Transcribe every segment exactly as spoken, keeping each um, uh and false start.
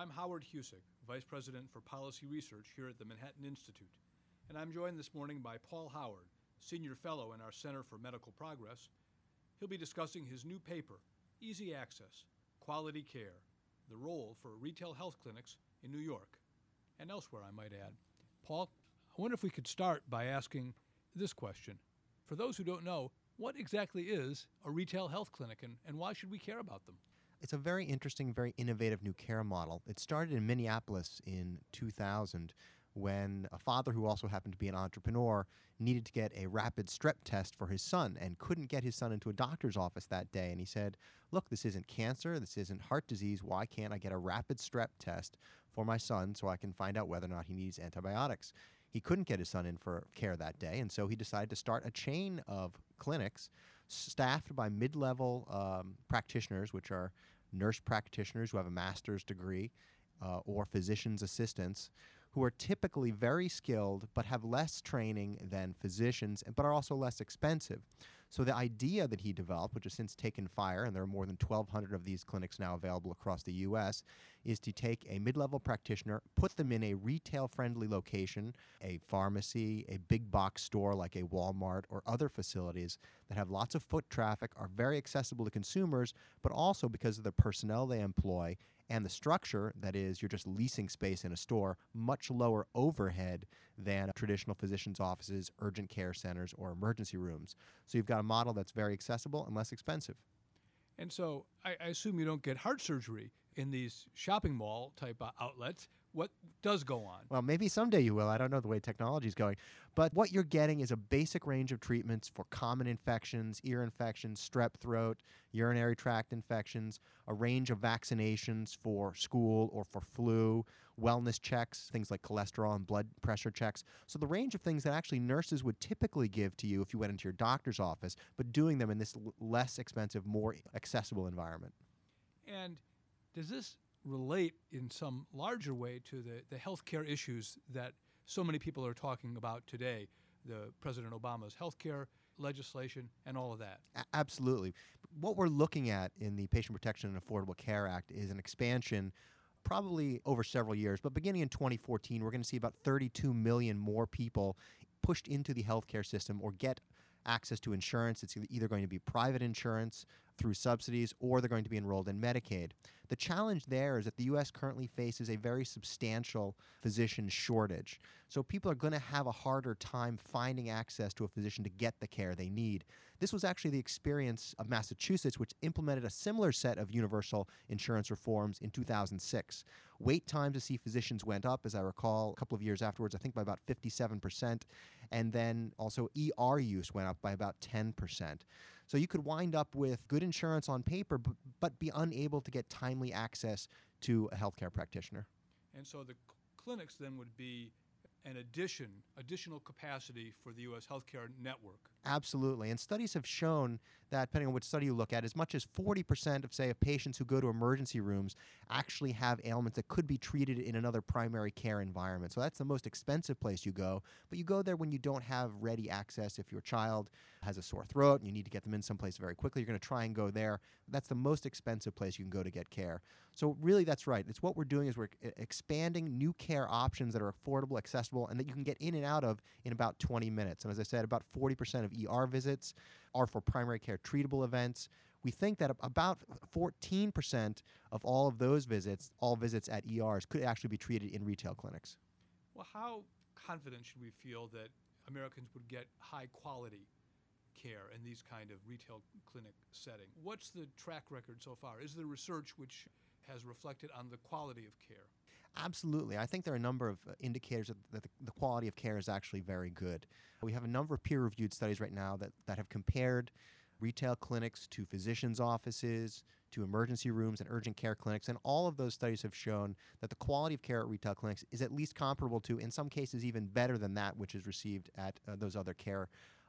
I'm Howard Husick, Vice President for Policy Research here at the Manhattan Institute, and I'm joined this morning by Paul Howard, Senior Fellow in our Center for Medical Progress. He'll be discussing his new paper, Easy Access, Quality Care, the role for retail health clinics in New York, and elsewhere, I might add. Paul, I wonder if we could start by asking this question. For those who don't know, what exactly is a retail health clinic, and, and why should we care about them? It's a very interesting, very innovative new care model. It started in Minneapolis in two thousand when a father who also happened to be an entrepreneur needed to get a rapid strep test for his son and couldn't get his son into a doctor's office that day. And he said, look, this isn't cancer, this isn't heart disease. Why can't I get a rapid strep test for my son so I can find out whether or not he needs antibiotics? He couldn't get his son in for care that day, and so he decided to start a chain of clinics staffed by mid-level um, practitioners, which are nurse practitioners who have a master's degree uh, or physician's assistants, who are typically very skilled but have less training than physicians, but are also less expensive. So the idea that he developed, which has since taken fire, and there are more than twelve hundred of these clinics now available across the U S, is to take a mid-level practitioner, put them in a retail-friendly location, a pharmacy, a big box store like a Walmart, or other facilities that have lots of foot traffic, are very accessible to consumers, but also because of the personnel they employ and the structure, that is, you're just leasing space in a store, much lower overhead than traditional physicians' offices, urgent care centers, or emergency rooms. So you've got a model that's very accessible and less expensive. And so I, I assume you don't get heart surgery in these shopping mall type uh, outlets. What does go on? Well, maybe someday you will. I don't know the way technology is going. But what you're getting is a basic range of treatments for common infections, ear infections, strep throat, urinary tract infections, a range of vaccinations for school or for flu, wellness checks, things like cholesterol and blood pressure checks. So the range of things that actually nurses would typically give to you if you went into your doctor's office, but doing them in this l- less expensive, more accessible environment. And does this relate in some larger way to the, the healthcare issues that so many people are talking about today, the President Obama's healthcare legislation and all of that? A- absolutely. What we're looking at in the Patient Protection and Affordable Care Act is an expansion probably over several years, but beginning in twenty fourteen, we're going to see about thirty-two million more people pushed into the healthcare system or get access to insurance. It's either going to be private insurance through subsidies, or they're going to be enrolled in Medicaid. The challenge there is that the U S currently faces a very substantial physician shortage. So people are going to have a harder time finding access to a physician to get the care they need. This was actually the experience of Massachusetts, which implemented a similar set of universal insurance reforms in two thousand six. Wait time to see physicians went up, as I recall, a couple of years afterwards, I think by about fifty-seven percent. And then also E R use went up by about ten percent. So you could wind up with good insurance on paper, but, but be unable to get timely access to a healthcare practitioner. And so the cl- clinics then would be an addition, additional capacity for the U S healthcare network. Absolutely. And studies have shown that, depending on which study you look at, as much as forty percent of, say, of patients who go to emergency rooms actually have ailments that could be treated in another primary care environment. So that's the most expensive place you go. But you go there when you don't have ready access. If your child has a sore throat and you need to get them in someplace very quickly, you're going to try and go there. That's the most expensive place you can go to get care. So really, that's right. It's what we're doing is we're expanding new care options that are affordable, accessible, and that you can get in and out of in about twenty minutes. And as I said, about forty percent of E R visits are for primary care treatable events. We think that about fourteen percent of all of those visits, all visits at E Rs, could actually be treated in retail clinics. Well, how confident should we feel that Americans would get high quality care in these kind of retail clinic setting? What's the track record so far? Is there research which has reflected on the quality of care? Absolutely. I think there are a number of uh, indicators that, that the, the quality of care is actually very good. We have a number of peer-reviewed studies right now that, that have compared retail clinics to physicians' offices, to emergency rooms and urgent care clinics, and all of those studies have shown that the quality of care at retail clinics is at least comparable to, in some cases even better than that which is received at uh, those other care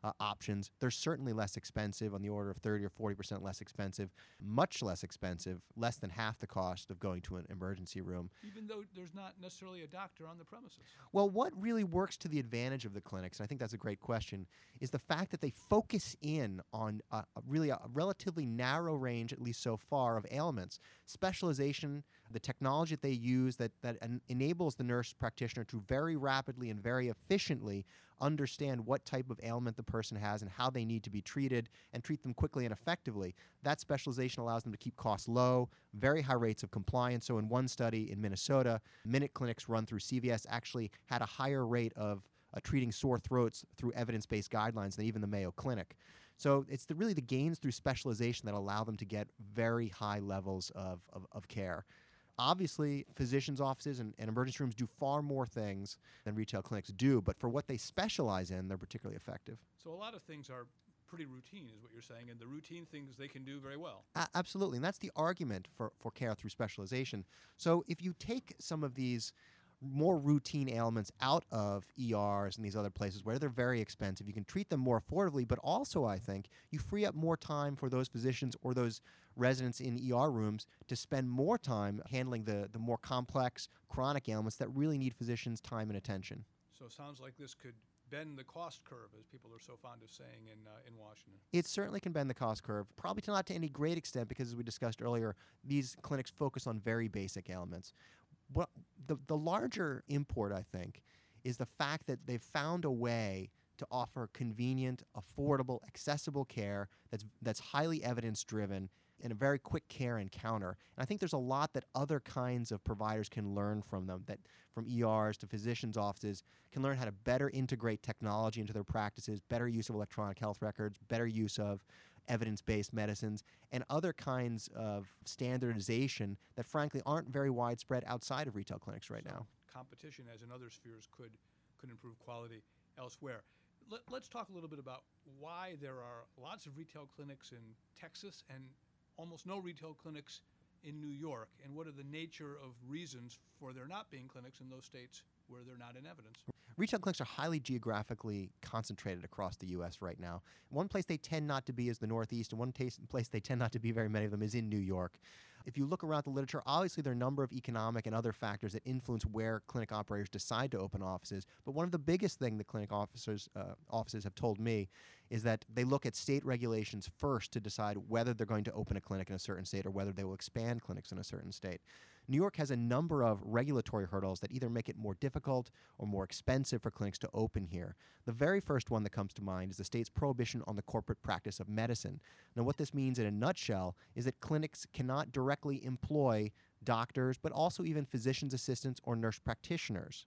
uh, options. They're certainly less expensive, on the order of thirty or forty percent less expensive, much less expensive, less than half the cost of going to an emergency room. Even though there's not necessarily a doctor on the premises. Well, what really works to the advantage of the clinics, and I think that's a great question, is the fact that they focus in on a, a really a relatively narrow range, at least so far, of ailments. Specialization, the technology that they use that, that en- enables the nurse practitioner to very rapidly and very efficiently understand what type of ailment the person has and how they need to be treated and treat them quickly and effectively. That specialization allows them to keep costs low, very high rates of compliance. So in one study in Minnesota, Minute clinics run through C V S actually had a higher rate of uh, treating sore throats through evidence-based guidelines than even the Mayo Clinic. So it's the, really the gains through specialization that allow them to get very high levels of, of, of care. Obviously, physicians' offices and, and emergency rooms do far more things than retail clinics do, but for what they specialize in, they're particularly effective. So a lot of things are pretty routine, is what you're saying, and the routine things they can do very well. A- absolutely, and that's the argument for, for care through specialization. So if you take some of these more routine ailments out of E Rs and these other places where they're very expensive, you can treat them more affordably, but also, I think, you free up more time for those physicians or those residents in E R rooms to spend more time handling the, the more complex chronic ailments that really need physicians' time and attention. So it sounds like this could bend the cost curve, as people are so fond of saying in, uh, in Washington. It certainly can bend the cost curve, probably not to any great extent because, as we discussed earlier, these clinics focus on very basic ailments. What the, the larger import, I think, is the fact that they've found a way to offer convenient, affordable, accessible care that's that's highly evidence-driven and a very quick care encounter. And I think there's a lot that other kinds of providers can learn from them, that from E Rs to physicians' offices can learn how to better integrate technology into their practices, better use of electronic health records, better use of evidence-based medicines, and other kinds of standardization that frankly aren't very widespread outside of retail clinics right So now. competition, as in other spheres, could could improve quality elsewhere. Let, let's talk a little bit about why there are lots of retail clinics in Texas and almost no retail clinics in New York, and what are the nature of reasons for there not being clinics in those states where they're not in evidence? Retail clinics are highly geographically concentrated across the U S right now. One place they tend not to be is the Northeast, and one tas- place they tend not to be, very many of them, is in New York. If you look around the literature, obviously there are a number of economic and other factors that influence where clinic operators decide to open offices. But one of the biggest things the clinic officers, uh, offices have told me is that they look at state regulations first to decide whether they're going to open a clinic in a certain state or whether they will expand clinics in a certain state. New York has a number of regulatory hurdles that either make it more difficult or more expensive for clinics to open here. The very first one that comes to mind is the state's prohibition on the corporate practice of medicine. Now, what this means in a nutshell is that clinics cannot directly employ doctors, but also even physician's assistants or nurse practitioners.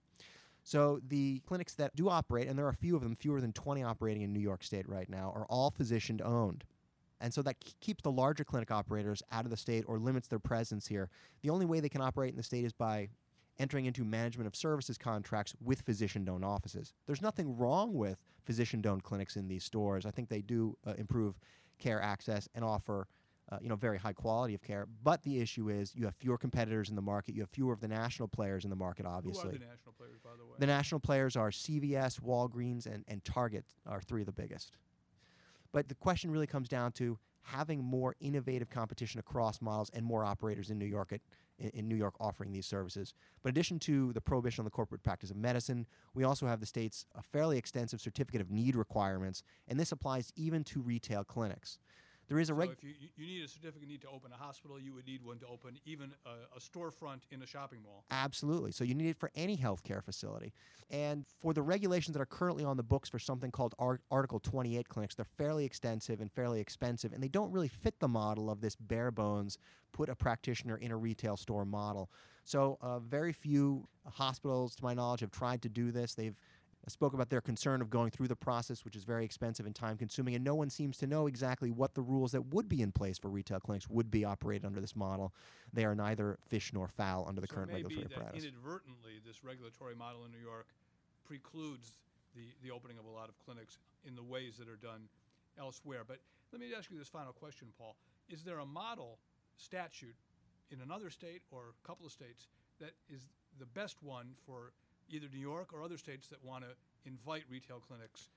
So the clinics that do operate, and there are a few of them, fewer than twenty operating in New York State right now, are all physician-owned. And so that k- keeps the larger clinic operators out of the state or limits their presence here. The only way they can operate in the state is by entering into management of services contracts with physician-owned offices. There's nothing wrong with physician-owned clinics in these stores. I think they do uh, improve care access and offer uh, you know, very high quality of care. But the issue is you have fewer competitors in the market. You have fewer of the national players in the market, obviously. Who are the national players, by the way? The national players are C V S, Walgreens, and, and Target are three of the biggest. But the question really comes down to having more innovative competition across models and more operators in New York at, in, in New York offering these services. But in addition to the prohibition on the corporate practice of medicine, we also have the state's a fairly extensive certificate of need requirements, and this applies even to retail clinics. There is a So reg- if you, you need a certificate need to open a hospital, you would need one to open even a, a storefront in a shopping mall. Absolutely. So you need it for any healthcare facility. And for the regulations that are currently on the books for something called Ar- Article twenty-eight clinics, they're fairly extensive and fairly expensive, and they don't really fit the model of this bare bones, put a practitioner in a retail store model. So uh, very few hospitals, to my knowledge, have tried to do this. They've spoke about their concern of going through the process, which is very expensive and time-consuming, and no one seems to know exactly what the rules that would be in place for retail clinics would be operated under this model. They are neither fish nor fowl under the so current it may regulatory be that apparatus. inadvertently this regulatory model in New York precludes the, the opening of a lot of clinics in the ways that are done elsewhere. But let me ask you this final question, Paul. Is there a model statute in another state or a couple of states that is the best one for either New York or other states that want to invite retail clinics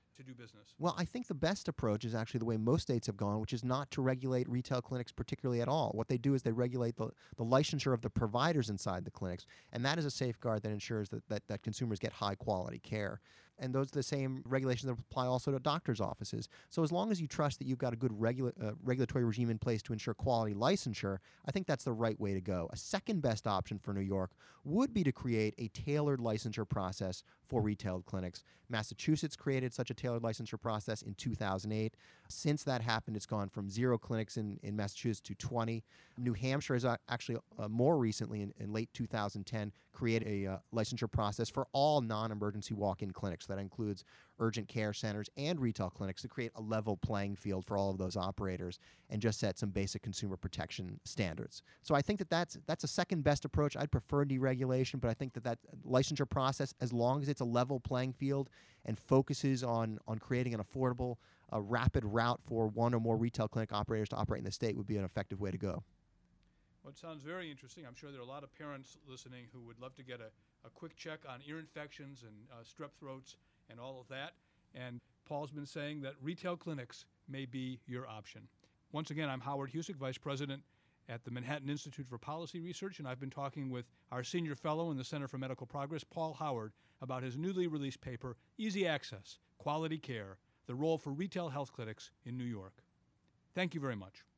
to do business? Well, I think the best approach is actually the way most states have gone, which is not to regulate retail clinics particularly at all. What they do is they regulate the, the licensure of the providers inside the clinics, and that is a safeguard that ensures that, that, that consumers get high-quality care. And those are the same regulations that apply also to doctors' offices. So as long as you trust that you've got a good regula- uh, regulatory regime in place to ensure quality licensure, I think that's the right way to go. A second best option for New York would be to create a tailored licensure process for retail clinics. Massachusetts created such a tailored licensure process in two thousand eight. Since that happened, it's gone from zero clinics in, in Massachusetts to twenty. New Hampshire has uh, actually uh, more recently, in, in late two thousand ten, created a uh, licensure process for all non-emergency walk-in clinics. That includes urgent care centers and retail clinics to create a level playing field for all of those operators and just set some basic consumer protection standards. So I think that that's, that's a second best approach. I'd prefer deregulation, but I think that that licensure process, as long as it's a level playing field and focuses on, on creating an affordable, a rapid route for one or more retail clinic operators to operate in the state, would be an effective way to go. Well, it sounds very interesting. I'm sure there are a lot of parents listening who would love to get a, a quick check on ear infections and uh, strep throats and all of that. And Paul's been saying that retail clinics may be your option. Once again, I'm Howard Husick, Vice President at the Manhattan Institute for Policy Research, and I've been talking with our Senior Fellow in the Center for Medical Progress, Paul Howard, about his newly released paper, Easy Access, Quality Care, the Role for Retail Health Clinics in New York. Thank you very much.